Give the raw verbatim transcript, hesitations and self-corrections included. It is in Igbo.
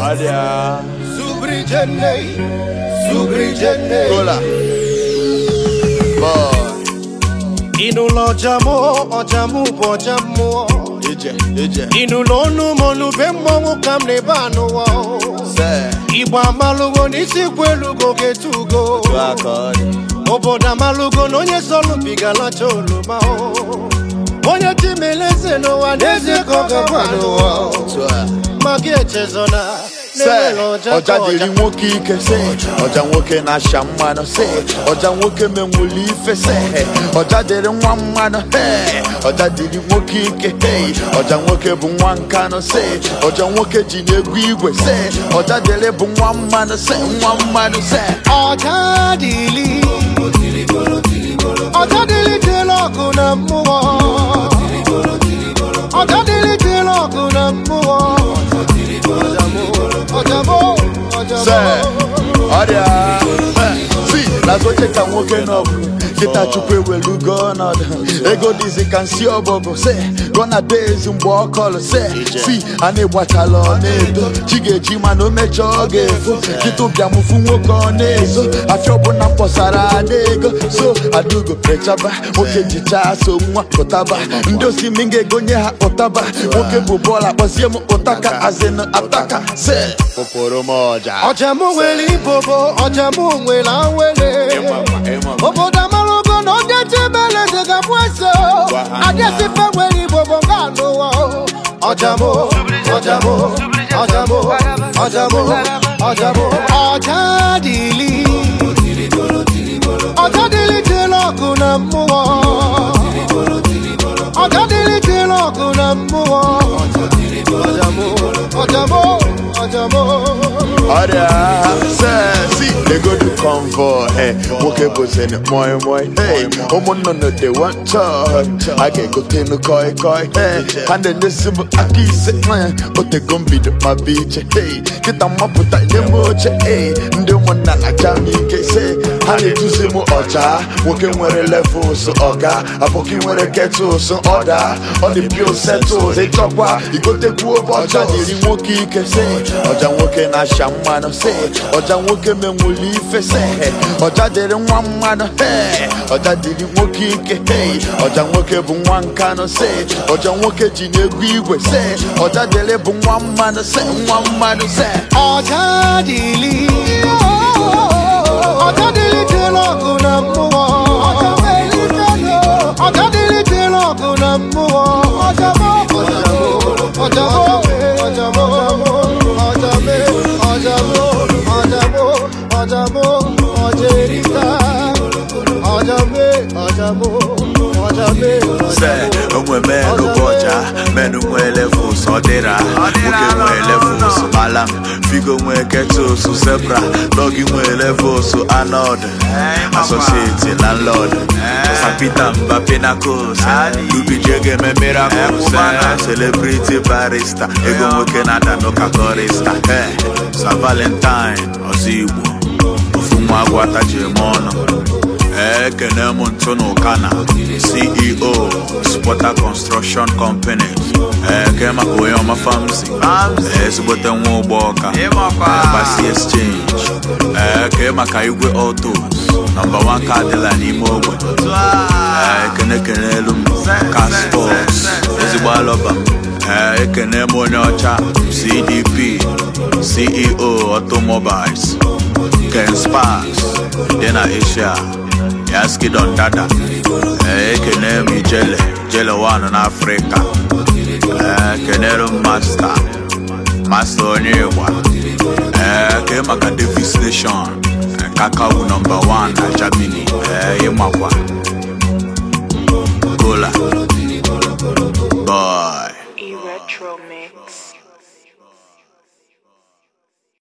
Adia Subrijene Subrijene Gola Boy Inulo jamo ojamu bojamu Eje Eje Inulo numonu bemmo kamne banu Se Iba malugo nisi kwelugo getugo Twakori Oboda malugo nonye solu bigala cholu mao Onye timeleze no waneze koga pano Magie chezona Se Oja diri nwoke ike se Oja nwoke na asha mmanụ se Oja nwoke menwuli ife se Oja diri nwa mmanụ he Oja diri nwoke ike hey Oja nwoke bụ nwa nkanụ se Oja nwoke ji n'egwu igwe se Oja diri bụ nwa mmanụ se Nwa mmanụ se Oja dili Oja dili tiloku na mmụọ Oja dili tiloku na mmụọ Ojamo Se Odia Si Lazo cheka nwoke n'ọgụ Kita chukwu ewelugo ọnọdụ Ego dizi ka nsi ọbọgụ Se Gona days mgbe ọ kọlụ Se Si a na-egbachala ọ na-edo Chi ga-eji mana o mecha ọ ga-efo Kita ụbịamụfu nwoke ọ na-ezo Afịa ọbụla mkpọsara ada ego So adugo rechaba Nwoke jicha so nwa ụtaba Ndị osimi ga-egonye ha ụtaba Nwoke bụ bọọlụ akpọzie m ụtaka Azịnụ ataka Se Poporo moja Ojamu nwere ibobo Ojamu nwere awele Obodo malugo no dete bele dega pweso Adesi fe nwere ibobo ngano Ojamu Ojamu Ojamu Ojamu Ojamu Ojadili Ojadili tiloku na mmụọ Ojadili tiloku na mmụọ Ojamu Ojamu Ojamu Odia Se Si They go to convoy Hey Woke bozen moi moi Hey Omo no no they want touch I get go tenu koi koi Hey And then this simple aki se man But they gon' be the my beach Hey Kita maputa ile moche Hey Nde mwana na jami ke se Hani tuzi mu oja Woke mwere level so oga Apoki mwere keto so order On the pure settle They talk wa You go take wo Oja diri woke ike se Oja woke na shamano se Oja woke menwuli ife se Oja diri nwa mmanụ he Oja diri nwoke ike hey Oja nwoke bụ nwa nkanụ se Oja nwoke ji n'egwu igwe se Oja diri bụ nwa mmanụ se Nwa mmanụ se Oja dili Oja dili tiloku na mmụọ Oja dili tiloku na mmụọ Ojamo Ojamo Ojamo Ojamo Ojamo Ojamo Ojamo Ojerika Ojame Ojamo Ojame Se Onwe menu boja Menu mwe level so dera Oke mwe level so alam Figo mwe keto so zebra Logi mwe level so anod Associate landlord Sapita Mbappe na kosa Lubi jege me miracle Celebrity barista Ego mwe nada no kakorista Hey Sa Valentine Ozigbo Ofumwa gwata jemono Ekene Montono Kana C E O Supporter Construction Companies Ekema Koyoma Famsi Esibote Mwoboka Embassy Exchange Ekema Kayugwe Autos Number one car dealer Nimogwe Ekene Kenelum Car Sports Ezibaloba Ekene Monyocha C D P C E O Automobiles Ken Sparks Dena Asia Yaski Don Dada Ekene mi Jele Jele one in Africa Kenero Master Master Onyewa Ekema ka Davis Nation Kakao number one na Germany Yemakwa Gola